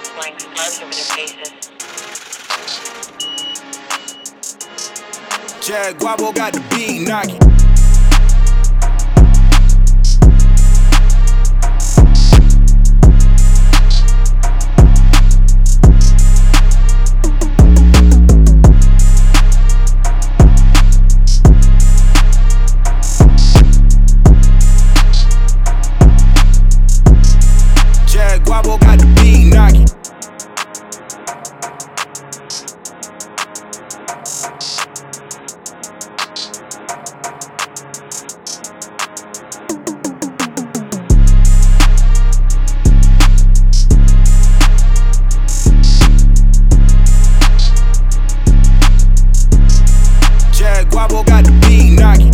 flying stars over their faces. Jag Guabo got the beat knocking. Jag Guabo got the beat knocking. Jag Guabo got the beat knocking.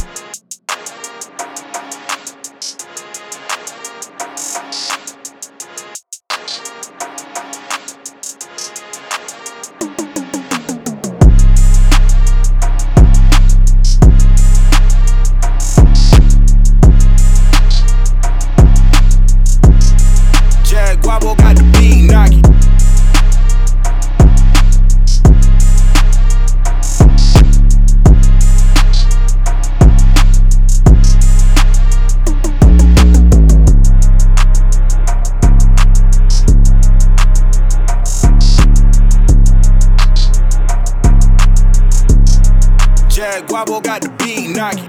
Jag Guabo got the beat knocking. Jag Guabo got the beat knocking.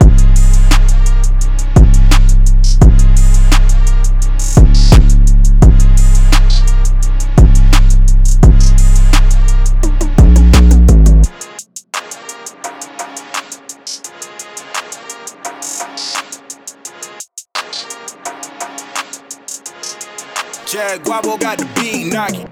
Jag Guabo got the beat knocking.